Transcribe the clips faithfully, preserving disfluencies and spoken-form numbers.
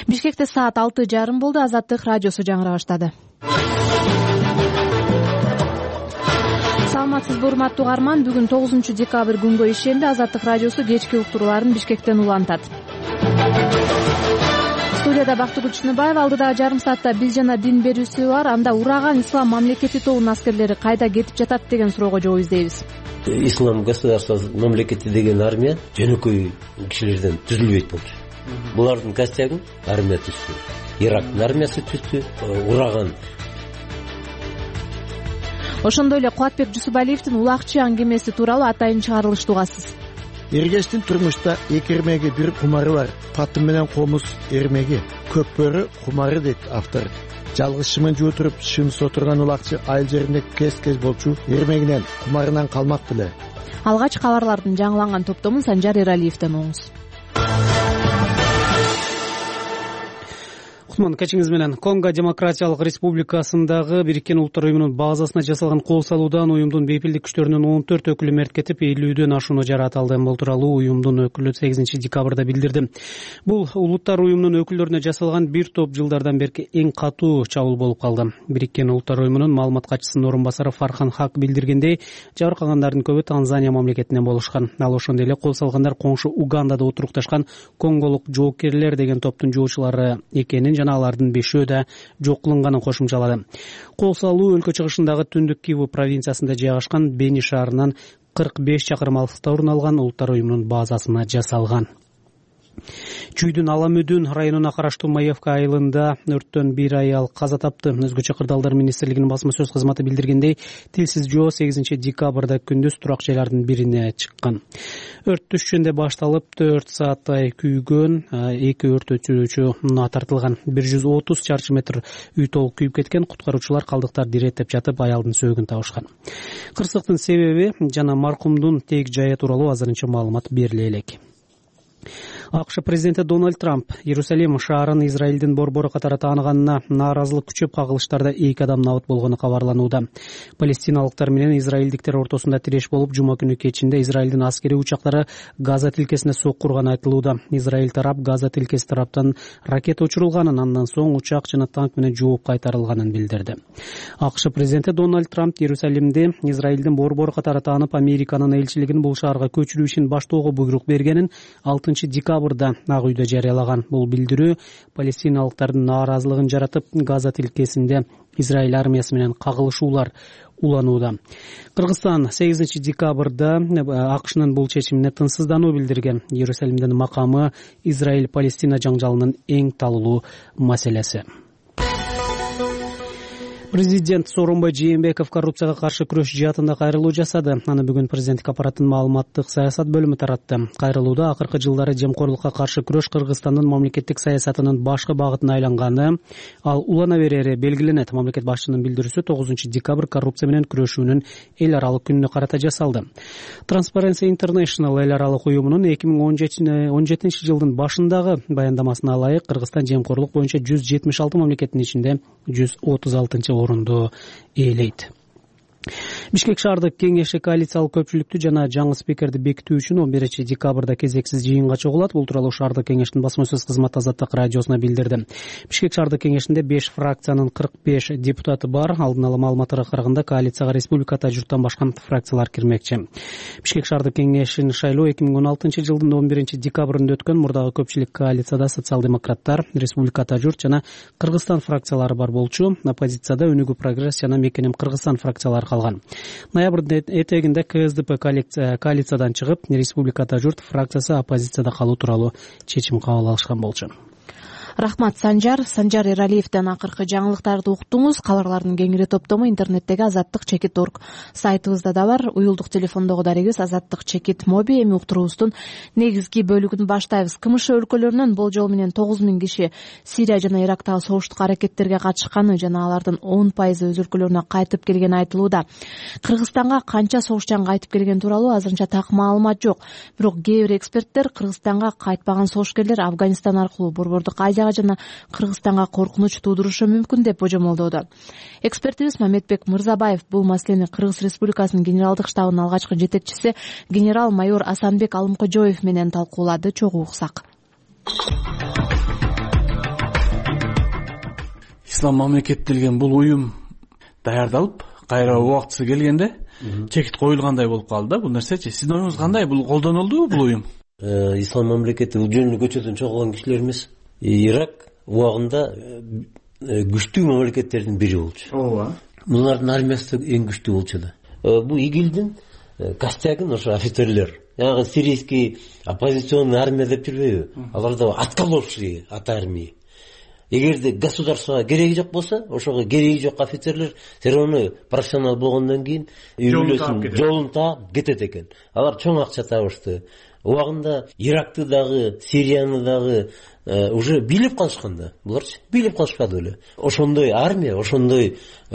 Бишкекте саат алты жарым болду. Азаттык радиосу жаңыра баштады. Саламатсызбы урматтуу угарман, бүгүн тогузунчу декабрь күнгө ишенди. Азаттык радиосу кечки уктурууларын Бишкектен улантат. Студияда Бактыгүл Чыныбаева, алдыдагы жарым саатта биз жана дин берүүсү бар. Анда ураган ислам мамлекети тобунун аскерлери кайда кетип жатат деген суроого жооп издейбиз. Ислам государства мамлекети деген армия жөнөкөй кишилерден түзүлбөйт болчу. Булардын костягын армия түздү. Ирактын армиясы түздү. Ураган. Ошондой эле Кубатбек Жусупалиевдин улакчы аңгемеси тууралуу атайын чыгарылышты угасыз. Эргештин турмушта эки эрмеги бир кумары бар. Патын менен комуз эрмеги. Көпбөрү кумары дейт автор. Жалгыз шымын жуутуруп шымсы отурган улакчы айыл жеринде кез-кез болчу эрмегинен кумарынан калмак беле. Алгач кабарлардын жаңыланган топтомун Санжар Эралиевден угуңуз. Кутман кечиңиз менен. Конго Демократиялык Республикасындагы Бириккен Улуттар Уюмунун базасына жасалган кол салуудан уюмдун бейпилдик күчтөрүнүн он төрт өкүлү мерт кетип, элүүдөн ашууну жаратылды. Бул тууралуу уюмдун өкүлү сегизинчи декабрда билдирди. Бул Улуттар Уюмунун өкүлдөрүнө жасалган бир топ жылдардан берки эң катуу чабуул болуп калды. Бириккен Улуттар Уюмунун маалымат катчысынын орун басары Фархан Хак билдиргендей, жабыркагандардын көбү Танзания мамлекетинен болушкан. Ал ошондой эле кол салгандар коңшу Угандада отурукташкан конголук жоокерлер деген топтун жоочулары экенин жана алардын бешөө да жок кылынганын кошумчалады. Кол салуу өлкө чыгышындагы түндүк Киву провинциясында жайгашкан Бени шаарынан кырк беш чакырым алыстыкта орун алган Улуттар Уюмунун базасына жасалган. Чүйдүн Аламүдүн районуна караштуу Маевка айылында өрттөн бир аял каза тапты. Өзгөчө кырдаалдар министрлигинин басма сөз кызматы билдиргендей, тилсиз жоо сегизинчи декабрда күндүз турак жайлардын бирине чыккан. Өрт түшкөндө башталып төрт сааттай күйгөн, эки өрт өчүрүүчү тартылган. бир жүз отуз чарчы метр үй толук күйүп кеткен. Куткаруучулар калдыктарды иреттеп жатып аялдын сөөгүн табышкан. Кырсыктын себеби жана маркумдун тек жайы тууралуу азырынча маалымат бериле элек. АКШ президенти Дональд Трамп Иерусалим шаарын Израилдин борбору катары тааныганына нааразылык күчөп, кагылыштарда эки адам набыт болгону кабарланууда. Палестиналыктар менен израилдиктер ортосунда тиреш болуп, жума күнү кечинде Израилдин аскери учактары Газа тилкесине соккурганы айтылууда. Израиль тарап Газа тилкеси тараптан ракета учурулганын, андан соң учак жана танк менен жооп кайтарылганын билдирди. АКШ президенти Дональд Трамп Иерусалимди Израилдин борбору катары таанып, Американын элчилигин бул шаарга көчүрүү ишин баштоого буйрук бергенин алтынчы декабрда Ак үйдө жарыялаган. Бул билдирүү палестиналыктардын нааразылыгын жаратып, Газа тилкесинде Израиль армиясы менен кагылышуулар уланууда. Кыргызстан сегизинчи декабрда АКШнын бул чечимине тынчсыздануу билдирген. Иерусалимдин макамы Израиль-Палестина жаңжалынын эң талуулуу маселеси. Президент Сооронбай Жээнбеков коррупцияга каршы күрөш жаатында кайрылуу жасады. Аны бүгүн президенттик аппараттын маалыматтык саясат бөлүмү таратты. Кайрылууда акыркы жылдары жемкорлукка каршы күрөш Кыргызстандын мамлекеттик саясатынын башкы багытына айланганы, ал улана берери белгиленет. Мамлекет башчынын билдирүүсү тогузунчу декабрь коррупция менен күрөшүүнүн эл аралык күнүнө карата жасалды. Transparency International эл аралык уюмунун эки миң он жетинчи жылдын башындагы баяндамасына ылайык, Кыргызстан жемкорлук боюнча жүз жетимиш алты мамлекеттин ичинде жүз отуз алтынчы орунду ээлейт. Бишкек шаардык кеңеши коалициялык көпчүлүктү жана жаңы спикерди бекитүү үчүн он биринчи декабрда кезексиз жыйынга чогулат. Бул тууралуу шаардык кеңештин басма сөз кызматы Азаттык радиосуна билдирди. Бишкек шаардык кеңешинде беш фракциянын кырк беш депутаты бар. Алдын ала маалыматтарга караганда коалицияга республикада журттан башка фракциялар кирмекчи. Бишкек шаардык кеңешин шайлоо эки миң он алтынчы жылдын он биринчи декабрында өткөн. Мурдагы көпчүлүк коалицияда социал-демократтар, республикада журт жана Кыргызстан фракциялары бар болчу. Оппозицияда Өнүгүү прогресс жана Мекенем Кыргызстан фракциялары калган. Ноябрдын этегинде КСДП коалициядан чыгып, республикада журт фракциясы оппозицияда калуу тууралуу чечим кабыл алышкан болчу. Рахмат Санжар. Санжар Эралиевден акыркы жаңылыктарды уктуңуз. Кабарлардын кеңири топтому интернеттеги азаттык чекит точка орг сайтыбызда да бар. Уюлдук телефондогу дарегибиз азаттык чекит моби. Эми уктуруубуздун негизги бөлүгүн баштайбыз. КМШ өлкөлөрүнөн болжол менен тогуз миң киши Сирия жана Ирактагы согуштук аракеттерге катышканы жана алардын он пайызы өз өлкөлөрүнө кайтып келгени айтылууда. Кыргызстанга канча согушчан кайтып келген тууралуу азырынча так маалымат жок. Бирок кээ бир эксперттер Кыргызстанга кайтпаган согушкерлер Афганистан аркылуу Борбордук Азия жана Кыргызстанга коркунуч туудурушу мүмкүн деп божомолдоодо. Экспертибиз Мамедбек Мырзабаев бул маселени Кыргыз Республикасынын генералдык штабынын алгачкы жетекчиси генерал-майор Асанбек Алымкожоев менен талкуулады. Чогуу уксак. ислам мамлекети деген бул уюм даярдалып кайра убактысы келгенде чекит коюлгандай болуп калды да. Бул нерсечи сиздин оюңуз кандай? Бул колдонулдубу бул уюм? Ислам мамлекети бул жөн эле көчөдөн чогулган кишилер эмес. Ирак убагында күчтүү мамлекеттердин бири болчу. Ооба. Булардын армиясы эң күчтүү болчу да. Бул игилдин костягын ошо офицерлер, ягы сирийский оппозиционный армия деп жүрбөйбү? Аларда отколовшие от армии. Эгерде государствого кереги жок болсо, ошого кереги жок офицерлер все равно профессионал болгондон кийин жолун таап кетет экен. Алар чоң акча табышты. Убагында Иракты дагы, Сирияны дагы уже билеп калышкан да. Буларчы билеп калышпады эле. Ошондой армия, ошондой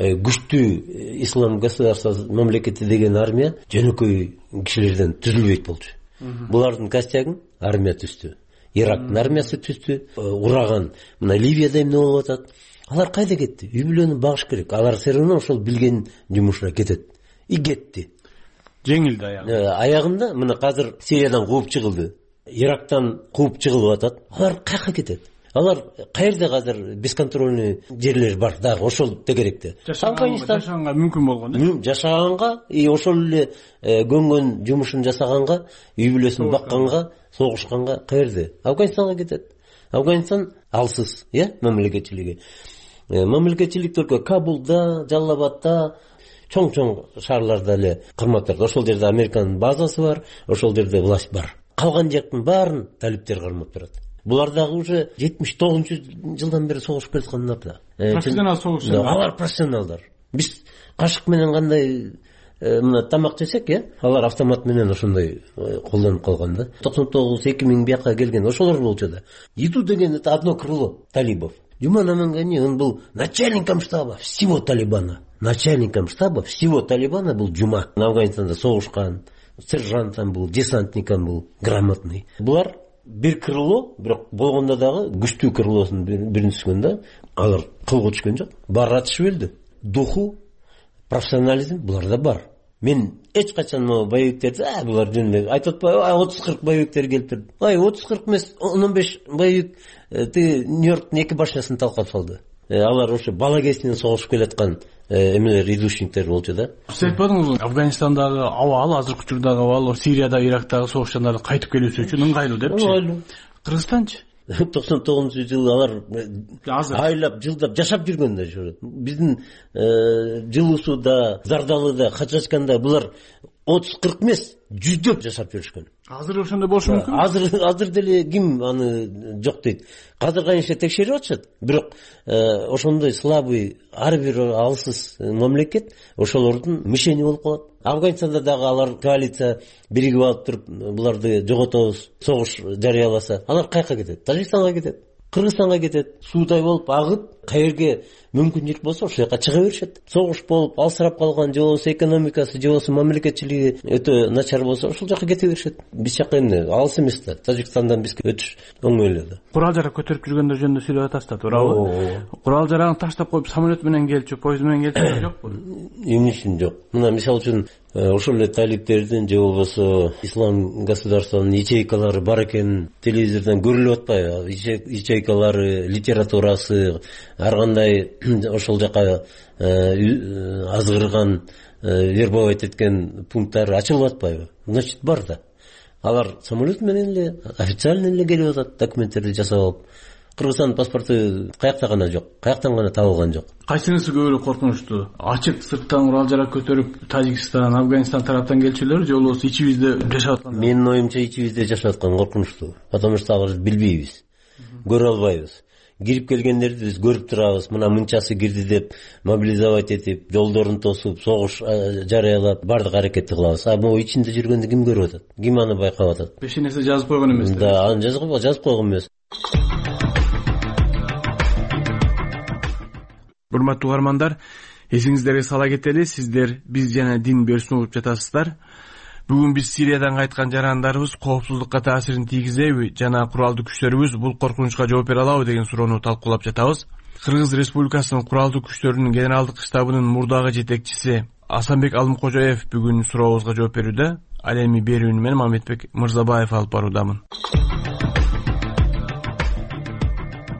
күчтүү ислам государства мамлекети деген армия жөнөкөй кишилерден түзүлбөйт болчу. Булардын костягын армия түздү. Ирактын армиясы түздү. Ураган мына Ливияда эмне болуп атат? Алар кайда кетти? Үй бүлөнү багыш керек. Алар все равно ошол билген жумушуна кетет. И кетти. Жеңилди аягында. Аягында мына азыр Сириядан кууп чыгылды. Ирактан кууп чыгылып атат. Алар кайка кетет? Алар каерде азыр бесконтрольный жерлер бар дагы ошол тегеректе. Жашаганга мүмкүн болгон да. Жашаганга и ошол эле көнгөн жумушун жасаганга, үй бүлөсүн бакканга, согушканга каерде? Афганистанга кетет. Афганистан алсыз, э, мамлекетчилиги. Мамлекетчилик только Кабулда, Жаллабадда, чоң-чоң шаарларда эле кырматтар. Ошол жерде Американын базасы бар, ошол жерде власть бар. Калган жактын баарын талиптер кармап турат. Булар дагы уже жетимиш тогузунчу жылдан бери согушуп келаткан да. Профессионал согушчу. Алар профессионалдар. Биз кашык менен кандай мына тамак жесек, э, алар автомат менен ошондой колдонуп калган да. токсон тогуз эки миң бияка келген ошолор болчу да. Иду деген это одно крыло талибов. Жуман Амангани, он был начальником штаба всего Талибана. Начальником штаба всего Талибана был Джума. На Афганистанда согушкан, сержантом был, десантником был, грамотный. Булар бир крыло, бирок болгондо дагы күчтүү крылосун бирин түшкөн да. Алар кылга түшкөн жок. Бар атышып өлдү. Духу, профессионализм буларда бар. Мен эч качан могу боевиктерди, а булар жөн айтып атпайбы, отуз кырк боевиктер келип турду. Ай, отуз кырк эмес, он беш боевик ты Нью-Йорктун эки башнясын талкап салды. Алар ошо бала кезинен согушуп келаткан эмелер, идущиктер болчу да. Сиз айтпадыңызбы, Афганистандагы абал, азыркы учурдагы абал, Сирияда, Ирактагы согушчандарды кайтып келүүсү үчүн ыңгайлуу депчи. Ыңгайлуу. Кыргызстанчы? токсон тогузунчу жылы алар айлап, жылдап жашап жүргөн да. Биздин Жылуусуда, Зардалыда, Хачачканда булар отуз кырк эмес, жүздөп жашап жүрүшкөн. Азыр ошондой болушу мүмкүн? Азыр азыр деле ким аны жок дейт. Азыр кайсы текшерип атышат. Бирок ошондой слабый ар бир алсыз мамлекет ошолордун мишени болуп калат. Афганистанда дагы алар коалиция биригип алып туруп буларды жоготобуз, согуш жарыяласа, алар кайка кетет? Тажикстанга кетет, Кыргызстанга кетет. Суудай болуп агып, каерге мүмкүнчүлүк болсо ошол жака чыга беришет. Согуш болуп алсырап калган, же болбосо экономикасы, же болбосо мамлекетчилиги өтө начар болсо ошол жака кете беришет. Биз жака эмне алыс эмес да. Тажикстандан бизге өтүш оңой эле да. Курал жарак көтөрүп жүргөндөр жөнүндө сүйлөп атасыздар, туурабы? Курал жарагын таштап коюп самолет менен келчү, поезд менен келчү жокпу? Эмне үчүн жок? Мына мисалы үчүн ошол эле талиптердин же болбосо ислам государствонун ячейкалары бар экенин телевизордон көрүлүп атпайбы? Ячейкалары, литературасы, ар кандай ошол жака азгырган, вербовать эткен пункттары ачылып атпайбы? Значит, бар да. Алар самолет менен эле, официально эле келип атат, документтерди жасап алып. Кыргызстандын паспорту каякта гана жок, каяктан гана табылган жок. Кайсынысы көбүрөөк коркунучтуу? Ачык сырттан курал жарак көтөрүп Тажикстан, Афганистан тараптан келчүлөр же болбосо ичибизде жашап аткандар? Менин оюмча ичибизде жашап аткан коркунучтуу. Потому что аларды билбейбиз, көрө албайбыз. Кирип келгендерди биз көрүп турабыз. Мына мынчасы кирди деп мобилизовать этип, жолдорун тосуп, согуш жарыялап, бардык аракетти кылабыз. А могу ичинде жүргөндү ким көрүп атат? Ким аны байкап атат? Пешенеси жазып койгон эмес. Да, аны жазып жазып койгон эмес. Урматтуу угармандар, эсиңиздерге сала кетели, сиздер биз жана дин берүүсүн угуп жатасыздар. Бүгүн биз Сириядан кайткан жарандарыбыз коопсуздукка таасирин тийгизеби жана куралдуу күчтөрүбүз бул коркунучка жооп бере алабы деген суроону талкуулап жатабыз. Кыргыз Республикасынын куралдуу күчтөрүнүн генералдык штабынын мурдагы жетекчиси Асанбек Алымкожоев бүгүн сурообузга жооп берүүдө. Ал эми берүүнү мен Мамедбек Мырзабаев алып баруудамын.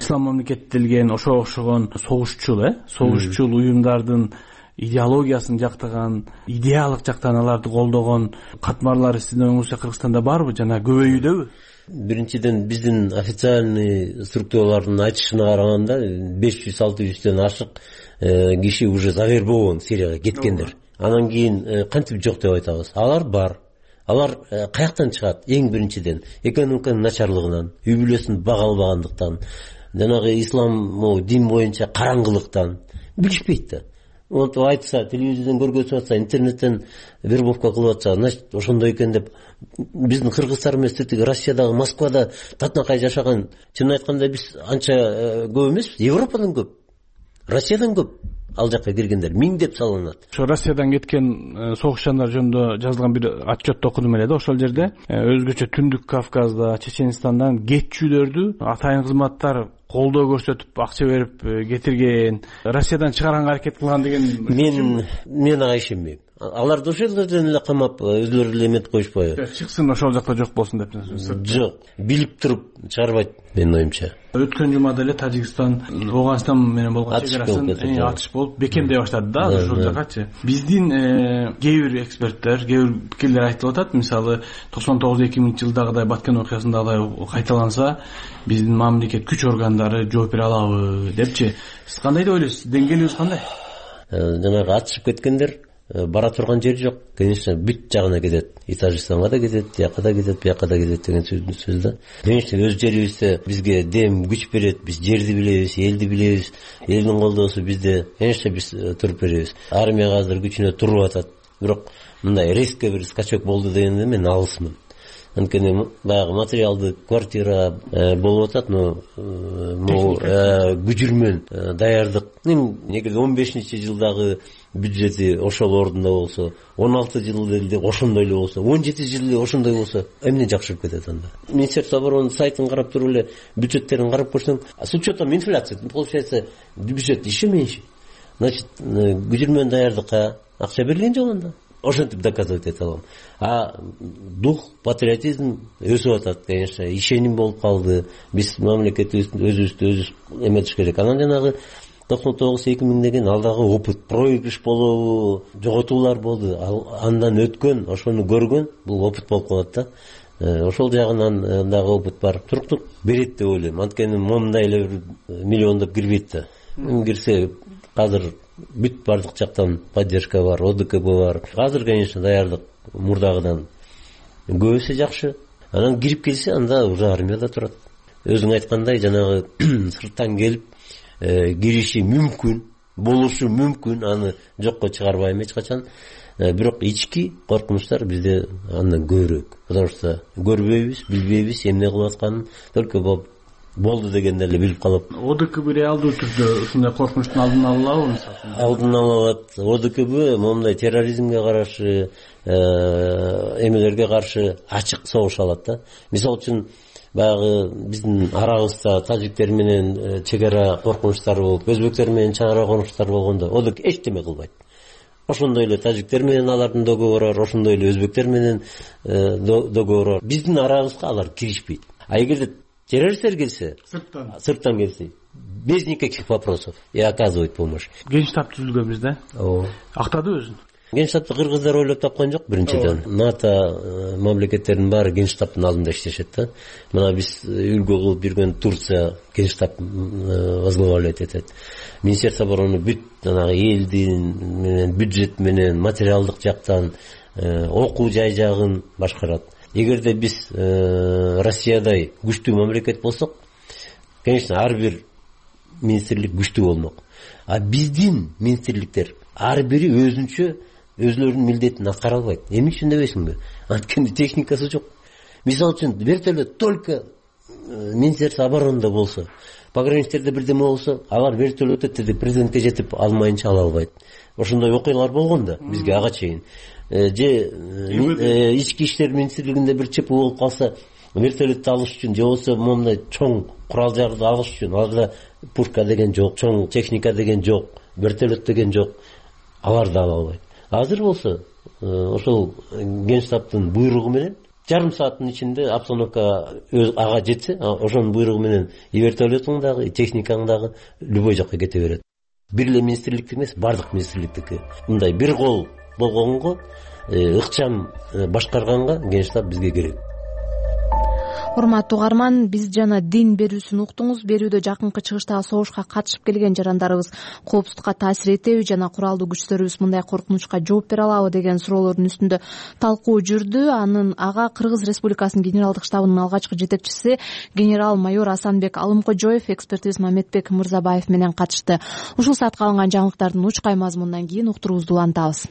ислам мамлекеттелген ошого окшогон согушчул э согушчул уюмдардын идеологиясын жактаган, идеалык жактан аларды колдогон катмарлар сиздин оюңузча Кыргызстанда барбы жана көбөйүүдөбү? Биринчиден биздин официальный структуралардын айтышына караганда беш жүз алты жүздөн ашык киши уже завербован Сирияга кеткендер. Анан кийин кантип жок деп айтабыз? Алар бар. Алар каяктан чыгат? Эң биринчиден экономиканын начарлыгынан, үй бүлөсүн бага албагандыктан, жанагы ислам дин боюнча караңгылыктан билишпейт да. Онтип айтса, телевизордон көргөзүп атса, интернеттен вербовка кылып атса, значит ошондой экен деп биздин кыргыздар эмес, тиги Россиядагы Москвада татынакай жашаган, чын айтканда биз анча көп эмеспиз, Европадан көп, Россиядан көп. Ал жакка киргендер миңдеп салынат. Ошо Россиядан кеткен согушчандар жөнүндө жазылган бир отчетто окудум эле да, ошол жерде өзгөчө Түндүк Кавказда, Чеченстандан кетчүлөрдү атайын кызматтар колдоо көрсөтүп, акча берип кетирген, Россиядан чыгарганга аракет кылган деген. Мен мен ага ишенбейм. Аларды ошол жерден эле камап, өзүлөрү эле эмет коюшпайбы? Чыксын ошол жакта жок болсун деп. Жок, билип туруп чыгарбайт менин оюмча. Өткөн жумада эле Тажикстан Ооганстан менен болгон чегарасын атыш болуп бекемдей баштады да ошол жакачы. Биздин кээ бир эксперттер, кээ бир пикирлер айтып атат, мисалы токсон тогуз эки миңинчи жылдагыдай Баткен окуясындагыдай кайталанса, биздин мамлекет күч органдары жооп бере алабы депчи. Сиз кандай деп ойлойсуз? Деңгээлибиз кандай? Жанагы атышып кеткендер бара турган жери жок. Конечно, бүт жагына кетет. И Тажикстанга да кетет, тияка да кетет, бияка да кетет деген сөз да. Конечно, өз жерибизде бизге дем күч берет. Биз жерди билебиз, элди билебиз. Элдин колдоосу бизде. Конечно, биз туруп беребиз. Армия азыр күчүнө туруп атат. Бирок мындай резко бир скачок болду дегенде мен алысмын. Анткени баягы материалды квартира болуп атат, но могу күчүрмөн даярдык. Негизи он бешинчи жылдагы бюджети ошол ордунда болсо, он алты жыл эле ошондой эле болсо, он жети жыл эле ошондой болсо, эмне жакшырып кетет анда? Министерство обороны сайтын карап туруп эле бюджеттерин карап көрсөң, с учетом инфляции, получается, бюджет еще меньше. Значит, күчүрмөн даярдыкка акча берилген жок анда. Ошентип доказывать эте алам. А дух, патриотизм өсүп атат, конечно, ишеним болуп калды. Биз мамлекетибизди өзүбүздү өзүбүз эметиш керек. Анан жанагы токсон тогуз эки миң деген алдагы опыт, проигрыш болобу, жоготуулар болду. Андан өткөн, ошону көргөн, бул опыт болуп калат да. Ошол жагынан дагы опыт бар. Туруктук берет деп ойлойм. Анткени момундай эле бир миллиондоп кирбейт да. Кирсе азыр бүт бардык жактан поддержка бар, О Д К Б бар. Азыр, конечно, даярдык мурдагыдан көбүсү жакшы. Анан кирип келсе, анда уже армияда турат. Өзүң айткандай, жанагы сырттан келип кириши мүмкүн, болушу мүмкүн, аны жокко чыгарбайм эч качан. Бирок ички коркунучтар бизде андан көбүрөөк. Потому что көрбөйбүз, билбейбиз эмне кылып атканын, только болду дегенде эле билип калып. О Д К Б реалдуу түрдө ушундай коркунучтун алдын ала алабы, мисалы? Алдын ала алат. О Д К Б момундай терроризмге каршы, эмелерге каршы ачык согуш алат да. Мисалы үчүн баягы биздин арабызда тажиктер менен чегара коркунучтары болуп, өзбектер менен чегара коркунучтары болгондо О Д К эчтеме кылбайт. Ошондой эле тажиктер менен алардын договору бар, ошондой эле өзбектер менен договору бар. Биздин арабызга алар киришпейт. А эгерде террористтер келсе, сырттан, сырттан келсе, без никаких вопросов и оказывает помощь. Генштаб түзүлгөнбүз да? Ооба. Актады өзүн. Генштабты кыргыздар ойлоп тапкан жок, биринчиден. НАТО мамлекеттеринин баары Генштабтын алдында иштешет да. Мына биз үлгү кылып жүргөн Турция Генштаб возглавлять этет. Министерство обороны бүт жанагы элдин менен, бюджет менен, материалдык жактан окуу жай жагын башкарат. Эгерде биз Россиядай күчтүү мамлекет болсок, конечно, ар бир министрлик күчтүү болмок. А биздин министрликтер ар бири өзүнчө өзлөрүнүн милдетин аткара албайт. Эмне үчүн дебейсиңби? Анткени техникасы жок. Мисалы үчүн вертолет только Министерство обороны болсо, пограничтерде бирдеме болсо, алар вертолетти президентке жетип алмайынча ала албайт. Ошондой окуялар болгон да бизге ага чейин. Же ички иштер министрлигинде бир чеп болуп калса, вертолетти алыш үчүн же болсо момундай чоң курал жарды алыш үчүн аларда пушка деген жок, чоң техника деген жок, вертолет деген жок. Алар да ала албайт. Азыр болсо ошол Генштабтын буйругу менен жарым сааттын ичинде обстановка өз ага жетсе, ошонун буйругу менен и вертолетуң дагы, техникаң дагы любой жакка кете берет. Бир эле министрликтики эмес, бардык министрликтики. Мындай бир кол болгонго, ыкчам башкарганга Генштаб бизге керек. Урматтуу угарман, биз жана дин берүүсүн уктуңуз. Берүүдө жакынкы чыгыштагы согушка катышып келген жарандарыбыз коопсуздукка таасир этеби жана куралдуу күчтөрүбүз мындай коркунучка жооп бере алабы деген суроолордун үстүндө талкуу жүрдү. Анын ага Кыргыз Республикасынын генералдык штабынын алгачкы жетекчиси генерал-майор Асанбек Алымкожоев, экспертибиз Мамедбек Мырзабаев менен катышты. Ушул саатка алынган жаңылыктардын учкай мазмунунан кийин уктуруубузду улантабыз.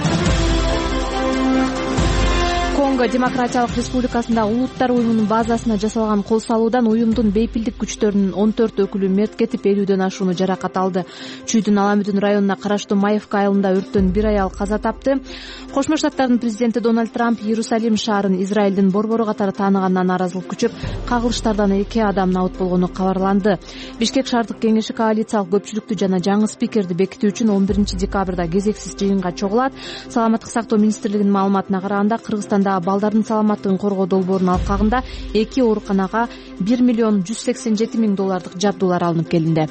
Конго Демократиялык Республикасында Улуттар уюмунун базасына жасалган кол салуудан уюмдун бейпилдик күчтөрүнүн он төрт өкүлү мерт кетип, элүүдөн ашууну жаракат алды. Чүйдүн Аламүдүн районуна караштуу Маевка айылында өрттөн бир аял каза тапты. Кошмо Штаттардын президенти Дональд Трамп Иерусалим шаарын Израилдин борбору катары тааныгандан нааразылык күчөп, кагылыштардан эки адам набыт болгону кабарланды. Бишкек шаардык кеңеши коалициялык көпчүлүктү жана жаңы спикерди бекитүү үчүн он биринчи декабрда кезексиз жыйынга чогулат. Саламаттык сактоо министрлигинин маалыматына караганда, Кыргызстанда балдардын саламаттыгын коргоо долбоорунун алкагында эки ооруканага бир миллион жүз сексен жети миң доллардык жабдуулар алынып келинди.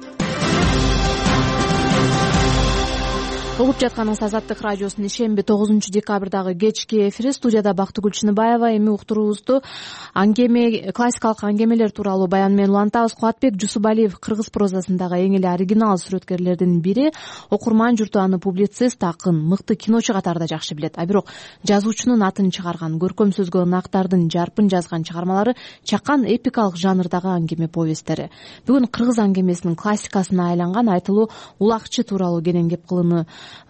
Угуп жатканыңыз Азаттык радиосунун ишемби тогузунчу декабрдагы кечки эфири. Студияда Бактыгүл Чыныбаева. Эми уктуруубузду аңгеме, классикалык аңгемелер тууралуу баян менен улантабыз. Кубатбек Жусупалиев кыргыз прозасындагы эң эле оригинал сүрөткерлердин бири. Окурман журту аны публицист, акын, мыкты киночу катарында жакшы билет. А бирок жазуучунун атын чыгарган, көркөм сөзгө ынактардын жарпын жазган чыгармалары чакан эпикалык жанрдагы аңгеме повесттери. Бүгүн кыргыз аңгемесинин классикасына айланган айтылуу Улакчы тууралуу кенен кеп кылууну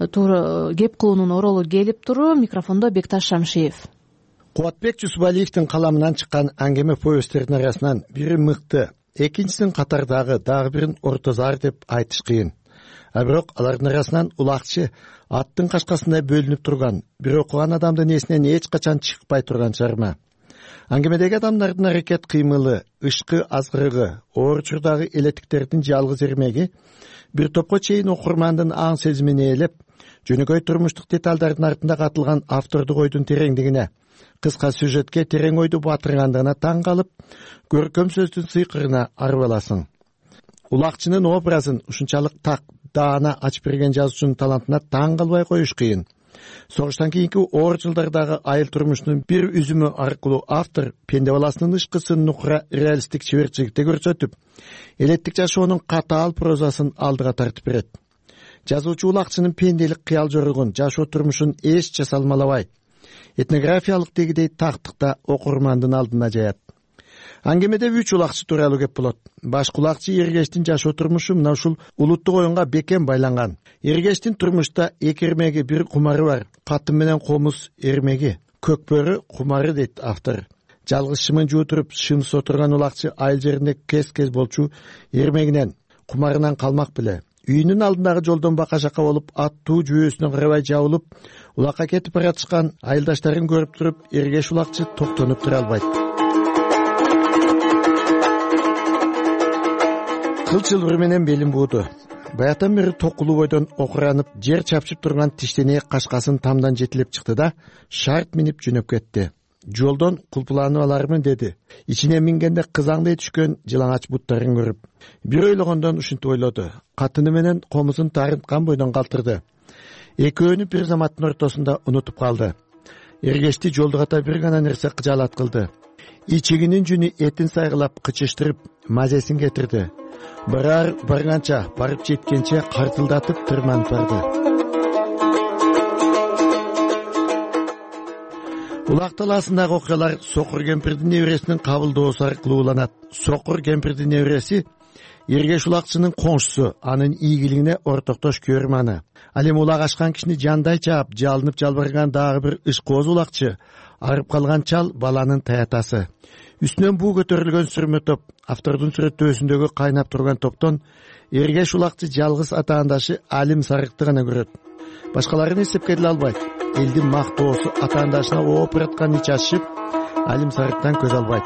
кеп кылуунун оролу келип туру. Микрофондо Бекташ Шамшиев. Кубатбек Жусупалиевдин каламынан чыккан аңгеме повесттердин арасынан бири мыкты, экинчисин катардагы, дагы бирин ортозар деп айтыш кыйын. А бирок алардын арасынан Улакчы аттын кашкасындай бөлүнүп турган, бир окуган адамдын эсинен эч качан чыкпай турган чыгарма. Аңгемедеги адамдардын аракет кыймылы, ышкы азгырыгы, оор чурдагы элетиктердин жалгыз эрмеги бир топко чейин окурмандын аң сезимин ээлеп, жөнөкөй турмуштук деталдардын артында катылган автордук ойдун тереңдигине, кыска сюжетке терең ойду батыргандыгына таң калып, көркөм сөздүн сыйкырына арып аласың. Улакчынын образын ушунчалык так даана ачып берген жазуучунун талантына таң калбай коюш кыйын. Согуштан кийинки оор жылдардагы айыл турмушунун бир үзүмү аркылуу автор пенде баласынын ышкысын нукура реалисттик чеберчиликте көрсөтүп, элеттик жашоонун катаал прозасын алдыга тартып берет. Жазуучу Улакчынын пенделик кыял жоругун, жашоо турмушун эч жасалмалабай, этнографиялык дегидей тактыкта окурмандын алдына жаят. Аңгемеде үч Улакчы тууралуу кеп болот. Башкы Улакчы Эргештин жашоо турмушу мына ушул улуттук оюнга бекем байланган. Эргештин турмушта эки эрмеги, бир кумары бар. Катын менен комуз эрмеги, көкбөрү кумары дейт автор. Жалгыз шымын жуутуруп шымсы отурган Улакчы айыл жеринде кез-кез болчу эрмегинен, кумарынан калмак беле. Үйүнүн алдындагы жолдон бака жака болуп, аттуу жүйөсүнө карабай жабылып, улакка кетип баратышкан айылдаштарын көрүп туруп, Эргеш Улакчы токтонуп тура албайт. Кылчылбыр менен белин бууду. Баятан бери токулуу бойдон окуранып, жер чапчып турган тиштене кашкасын тамдан жетилеп чыкты да, шарт минип жөнөп кетти. Жолдон кулпуланып алармын деди. Ичине мингенде кызаңдай түшкөн жылаңач буттарын көрүп. Бир ойлогондон ушинтип ойлоду. Катыны менен комузун тарынткан бойдон калтырды. Экөөнү бир заматтын ортосунда унутуп калды. Эргешти жолду ката бир гана нерсе кыжаалат кылды. Ичигинин жүнү этин сайгылап кычыштырып, мазесин кетирди. Барар барганча, барып жеткенче картылдатып тырманып барды. Улак талаасындагы окуялар Сокур кемпирдин небересинин кабылдоосу аркылуу уланат. Сокур кемпирдин небереси Эргеш Улакчынын коңшусу, анын ийгилигине ортоктош көрманы. Ал эми улак ачкан кишини жандай чаап, жалынып жалбырган дагы бир ышкооз Улакчы, арып калган чал баланын таятасы. Үстүнөн буу көтөрүлгөн сүрмө топ, автордун сүрөттөөсүндөгү кайнап турган топтон Эргеш Улакчы жалгыз атаандашы Алим Сарыкты гана көрөт. Башкаларын эсепке деле албайт. Элдин мактоосу атаандашына ооп бараткан ич ачышып, Алим Сарыктан көз албайт.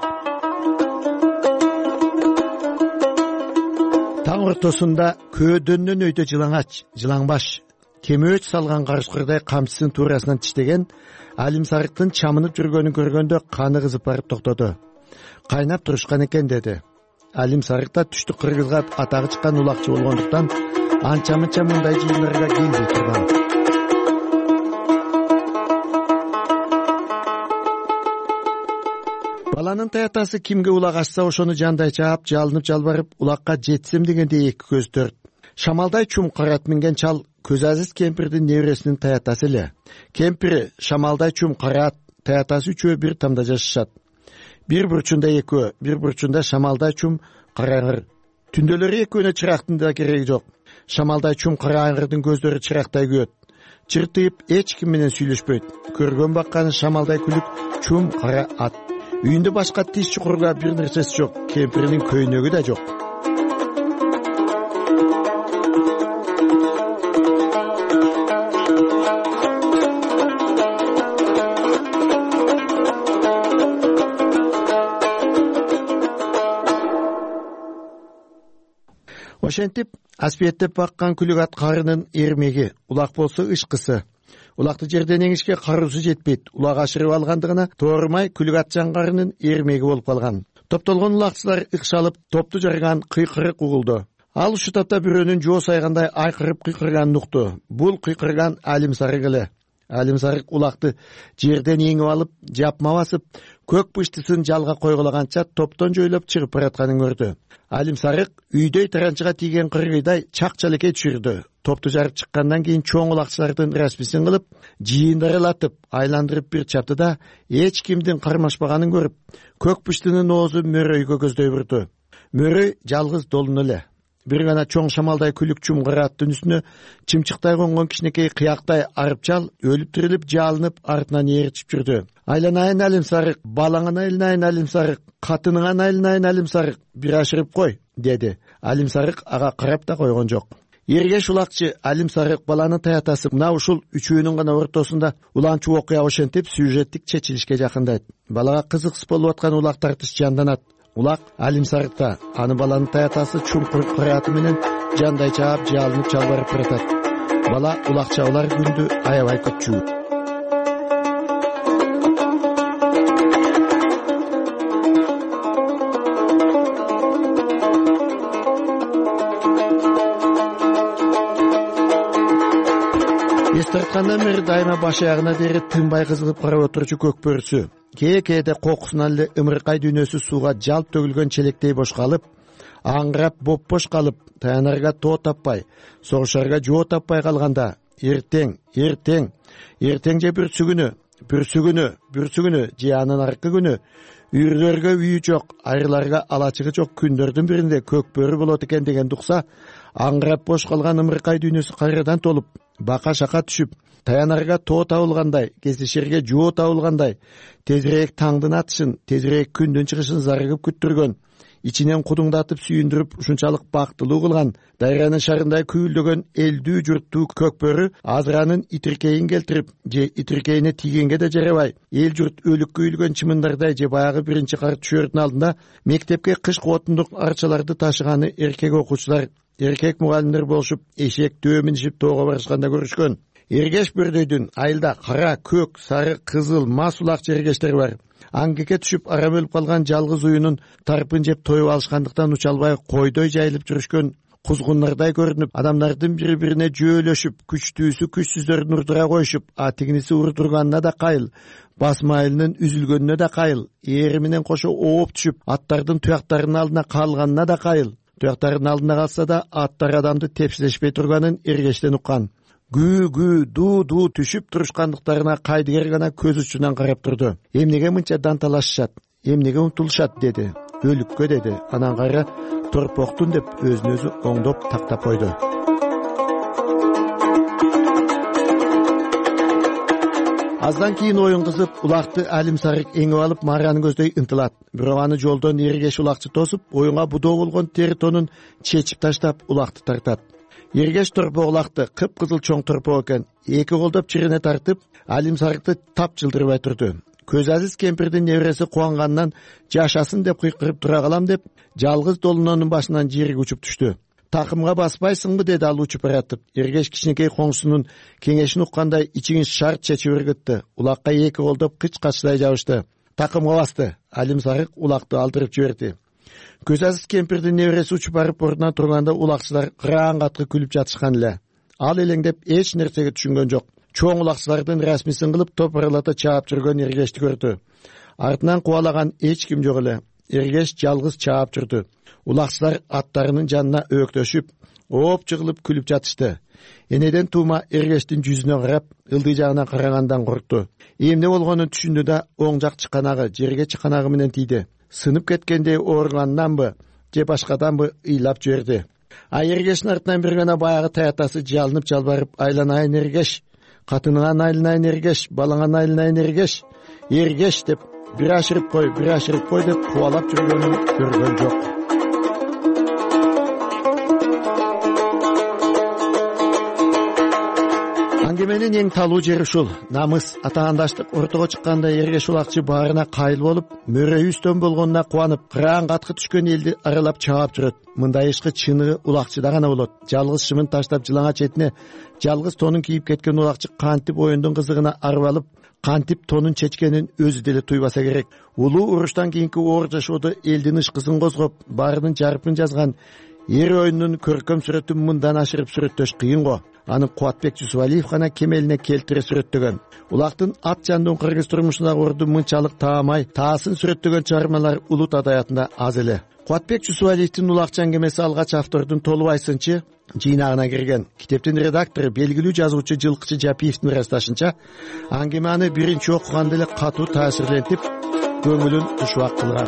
Таң ортосунда көөдөннөн өйдө жылаңач, жылаңбаш, темөч салган карышкырдай камчысын туурасынан тиштеген Алим Сарыктын чамынып жүргөнүн көргөндө каны кызып барып токтоду. Кайнап турушкан экен деди. Алим Сарык да түштүк кыргызга атагы чыккан улакчы болгондуктан анча-мынча мындай жыйындарга келбей турган. Баланын таятасы кимге улак ачса ошону жандай чаап, жалынып жалбарып, улакка жетсем дегенде эки көз төрт. Шамалдай чум карат минген чал Көзазиз кемпирдин небересинин таятасы эле. Кемпири Шамалдай чум карат таятасы үчөө бир тамда жашашат. Бир бурчунда экөө, бир бурчунда Шамалдай чум караңыр. Түндөлөрү экөөнө чырактын да кереги жок. Шамалдай чум караңырдын көздөрү чырактай күйөт. Чыртыйып эч ким менен сүйлөшпөйт. Көргөн бакканы Шамалдай күлүк чум кара ат. Үйүндө башка тиш чукурга бир нерсеси жок. Кемпиринин көйнөгү да жок. Ошентип, аспиеттеп баккан күлүк ат карынын эрмеги, улак болсо ышкысы. Улакты жерден эңишке каруусу жетпейт. Улак ашырып алгандыгына тоорумай күлүк ат жаңгарынын эрмеги болуп калган. Топтолгон улакчылар ыкшалып, топту жарган кыйкырык угулду. Ал ушул тапта бирөөнүн жоо сайгандай айкырып кыйкырганын укту. Бул кыйкырган Алим Сарык эле. Алим Сарык улакты жерден эңип алып, жапма басып, көк пыштысын жалга койгулаганча топтон жойлоп чыгып баратканын көрдү. Алим Сарык үйдөй таранчыга тийген кыргыйдай чак-чалекей түшүрдү. Топту жарып чыккандан кийин чоң улакчылардын расмисин кылып, жыйындарылатып, айландырып бир чапты да, эч кимдин кармашпаганын көрүп, көк пыштынын оозу мөрөйгө көздөй бурду. Мөрөй жалгыз Долун эле. Бир гана чоң Шамалдай күлүк чум кыраттын үстүнө чымчыктай конгон кичинекей кыяктай арыпчал өлүп тирилип жалынып артынан ээрчип жүрдү. Айланайын Алим Сарык, балаңан айланайын Алим Сарык, катыныңан айланайын Алим Сарык, бир ашырып кой, деди. Алим Сарык ага карап да койгон жок. Эргеш улакчы Алим Сарык баланын таятасы мына ушул үчөөнүн гана ортосунда уланчу окуя ошентип сюжеттик чечилишке жакындайт. Балага кызыксыз болуп аткан улак тартыш жанданат. Улак Алим Сарыкта аны баланын таятасы чуңкур кыраты менен жандай чаап, жалынып чалбарып баратат. Бала улакчабалар күндү аябай көпчү. Эстарткандан бери дайыма баш аягына дери тынбай кызыгып карап отурчу көк бөрүсү. Кээ-кээде кокусунан эле ымыркай дүйнөсү сууга жалп төгүлгөн челектей бош калып, аңгырап боп-бош калып, таянарга тоо таппай, согушарга жоо таппай калганда, эртең, эртең, эртең же бүрсүгүнү, бүрсүгүнү, бүрсүгүнү же анын аркы күнү үйүрлөргө үйү жок, айрыларга алачыгы жок күндөрдүн биринде көк бөрү болот экен деген дукса, аңгырап бош калган ымыркай дүйнөсү кайрадан толуп, бака-шака түшүп, таянарга тоо табылгандай, кездешерге жоо табылгандай, тезирээк таңдын атышын, тезирээк күндүн чыгышын зарыгып күттүргөн, ичинен кудуңдатып сүйүндүрүп ушунчалык бактылуу кылган, дайранын шарындай күйүлдөгөн элдүү журттуу көк бөрү азыранын итиркейин келтирип, же итиркейине тийгенге да жарабай, эл журт өлүк күйүлгөн чымындардай же баягы биринчи кар түшөрдүн алдында мектепке кыш отундук арчаларды ташыганы эркек окуучулар, эркек мугалимдер болушуп, эшек төө минишип тоого барышканда көрүшкөн. Эргеш бөрдөйдүн айылда кара, көк, сары, кызыл, мас улакчы эргештер бар. Аңгеке түшүп арам өлүп калган жалгыз уюнун тарпын жеп тоюп алышкандыктан учалбай койдой жайылып жүрүшкөн кузгуннардай көрүнүп, адамдардын бири-бирине жөөлөшүп, күчтүүсү күчсүздөрдүн урдура коюшуп, атигиниси урдурганына да кайыл, басмайылынын үзүлгөнүнө да кайыл, ээри менен кошо ооп түшүп, аттардын туяктарынын алдына калганына да кайыл. Туяктардын алдына калса да аттар адамды тепсилешпей турганын эргештен уккан. Гүү-гүү, дуу-дуу түшүп турушкандыктарына кайдыгер гана көз учунан карап турду. Эмнеге мынча данталашышат, эмнеге умтулушат деди. Өлүккө деди. Анан кайра торпоктун деп өзүн өзү оңдоп тактап койду. Аздан кийин оюн кызып, улакты Алим Сарык эңип алып Мараны көздөй ынтылат. Бирок аны жолдон эргеш улакчы тосуп, оюнга будоо болгон теритонун чечип таштап улакты тартат. Эргеш торпок улакты, кып-кызыл чоң торпок экен. Эки колдоп чирине тартып, Алим Сарыкты тап жылдырбай турду. Көзазиз кемпирдин небереси кубанганынан жашасын деп кыйкырып тура калам деп, жалгыз Долунонун башынан жерге учуп түштү. такымга баспайсыңбы, деди ал учуп баратып. Эргеш кичинекей коңсунун кеңешин уккандай ичиңиз шарт чечип өргөттү. Улакка эки колдоп кыч качтай жабышты. Такымга басты. Алим Сарык улакты алдырып жиберди. Көз азыз кемпирдин небереси учуп барып ордунан турганда улакчылар кыраан каткы күлүп жатышкан эле. Ал элеңдеп эч нерсеге түшүнгөн жок. Чоң улакчылардын расмисин кылып топ аралата чаап жүргөн Эргешти көрдү. Артынан кубалаган эч ким жок эле. Эргеш жалгыз чаап жүрдү. Улакчылар аттарынын жанына өктөшүп, ооп жыгылып күлүп жатышты. Энеден Тума Эргештин жүзүнө карап, ылдый жагына карагандан коркту. Эмне болгонун түшүндү да оң жак чыканагы жерге чыканагы менен тийди. Сынып кеткендей ооруганданбы, же башкаданбы ыйлап жиберди. А Эргештин артынан бир гана баягы таятасы жалынып жалбарып, айланайын Эргеш, катыныңан айланайын Эргеш, балаңан айланайын Эргеш, Эргеш деп бир ашырып кой, бир ашырып кой деп кубалап жүргөнүн көргөн жок. Аңгеменин эң талуу жери ушул. Намыс, атаандаштык ортого чыкканда Эргеш улакчы баарына кайыл болуп, мөрөй үстөн болгонуна кубанып, кыраан каткы түшкөн элди аралап чаап жүрөт. Мындай ишки чыныгы улакчыда гана болот. Жалгыз шымын таштап жылаңа четине жалгыз тонун кийип кеткен улакчы кантип оюндун кызыгына арып алып, кантип тонун чечкенин өзү деле туйбаса керек. Улуу уруштан кийинки оор жашоодо элдин ышкысын козгоп, баарынын жарпын жазган эр оюнунун көркөм сүрөтүн мындан ашырып сүрөттөш кыйын го. Аны Кубатбек Жусупалиев гана кемелине келтире сүрөттөгөн. Улактын ат жандын кыргыз турмушундагы орду мынчалык таамай, таасын сүрөттөгөн чыгармалар улут адаятында аз эле. Кубатбек Жусупалиевдин улакчы аңгемеси алгач автордун Толубай сынчы жыйнагына кирген. Китептин редактору, белгилүү жазуучу Жылкычы Жапиевдин ырасташынча, аңгеме аны биринчи окуганда эле катуу таасирлентип, көңүлүн кушубак кылган.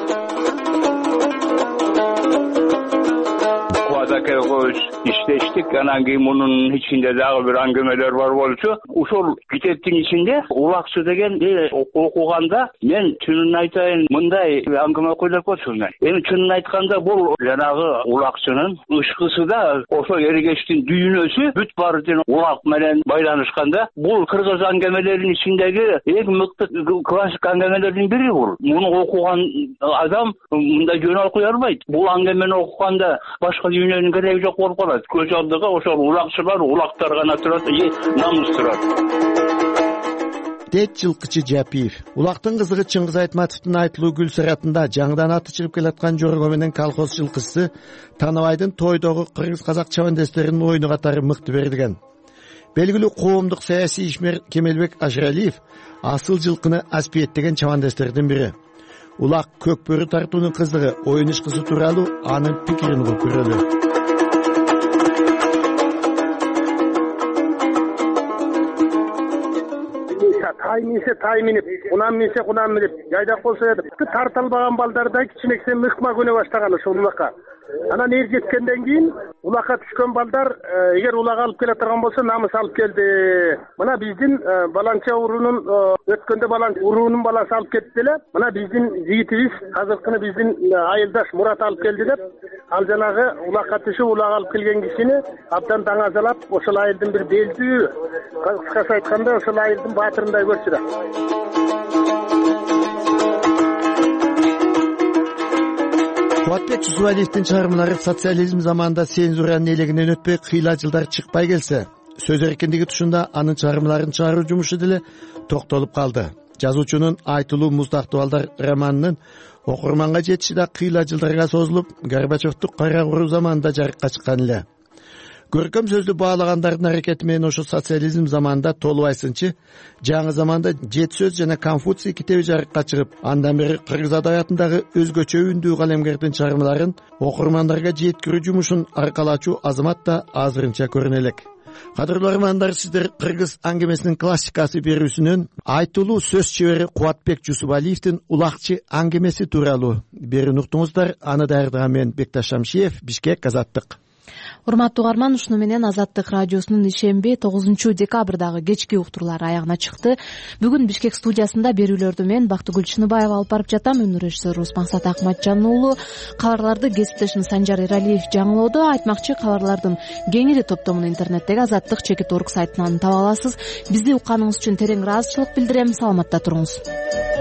İşleştik. Anан кийин мунун ичинде дагы бир аңгемелер бар болчу. Ушул китептин ичинде улакчы деген окуганда мен чынын айтайын, мындай аңгеме ойлоп койчумун. Эми чынын айтканда бул жанагы улакчынын ышкысы да ошо Эргештин дүйнөсү бүт баары тең улак менен байланышканда, бул кыргыз аңгемелеринин ичиндеги эң мыкты классик аңгемелердин бири бул. Муну окуган адам мындай жөн окуй албайт. Бул аңгемени окуганда башка дүйнөнүн кереги жок болуп калат. Көз алдыга ошол улакчылар, улактар гана турат, намыс турат. Дейт Жылкычы Жапиев. Улактын кызыгы Чыңгыз Айтматовдун айтылуу гүл сыратында жаңыдан аты чыгып келаткан жорго менен колхоз жылкысы Танабайдын тойдогу кыргыз казак чабандестеринин оюну катары мыкты берилген. Белгилүү коомдук саясий ишмер Кемелбек Ажыралиев асыл жылкыны аспиеттеген чабандестердин бири. Улак көк бөрү тартуунун кызыгы, оюн ишкысы тууралуу анын пикирин угуп көрөлү. Тай минсе тай минип, кунам минсе кунам минип, жайдак болсо тартылбаган балдарда кичинексе мыкма көне баштаган ошол улакка. Анан эр жеткенден кийин улакка түшкөн балдар эгер улак алып келе турган болсо намыс алып келди. Мына биздин баланча уруунун өткөндө баланча уруунун баласы алып кетти эле. Мына биздин жигитибиз азыркыны биздин айылдаш Мурат алып келди деп, ал жанагы улакка түшүп улак алып келген кишини абдан даңазалап, ошол айылдын бир белдүү, кыскасы айтканда ошол айылдын баатырындай көрчү да. Кубатбек Жусупалиевдин чыгармалары социализм заманында цензуранын элегинен өтпөй кыйла жылдар чыкпай келсе, сөз эркиндиги тушунда анын чыгармаларын чыгаруу жумушу деле токтолуп калды. Жазуучунун Айтылуу Муздактуу балдар романынын окурманга жетиши да кыйла жылдарга созулуп, Горбачевдун кара куруу заманында жарыкка чыккан эле. Көркөм сөздү баалагандардын аракети менен ошо социализм заманында Толубай сынчы жаңы заманда Жет сөз жана Конфуций китеби жарыкка чыгып, андан бери кыргыз адабиятындагы өзгөчө үндүү калемгердин чыгармаларын окурмандарга жеткирүү жумушун аркалачу азамат да азырынча көрүнө элек. Кадырлуу армандар, сиздер кыргыз аңгемесинин классикасы берүүсүнөн айтылуу сөз чебери Кубатбек Жусупалиевдин улакчы аңгемеси тууралуу берүүнү уктуңуздар. Аны даярдаган мен Бекташ Шамшиев, Бишкек, Азаттык. Урматтуу угарман, ушуну менен Азаттык радиосунун ишемби тогузунчу декабрдагы кечки уктурлары аягына чыкты. Бүгүн Бишкек студиясында берүүлөрдү мен Бактыгүл Чыныбаева алып барып жатам. Өнөр режиссерубуз Максат Акматжан уулу. Кабарларды кесиптешим Санжар Эралиев жаңылоодо. Айтмакчы, кабарлардын кеңири топтомун интернеттеги азаттык чекит орг сайтынан таба аласыз. Бизди укканыңыз үчүн терең ыраазычылык билдирем. Саламатта туруңуз.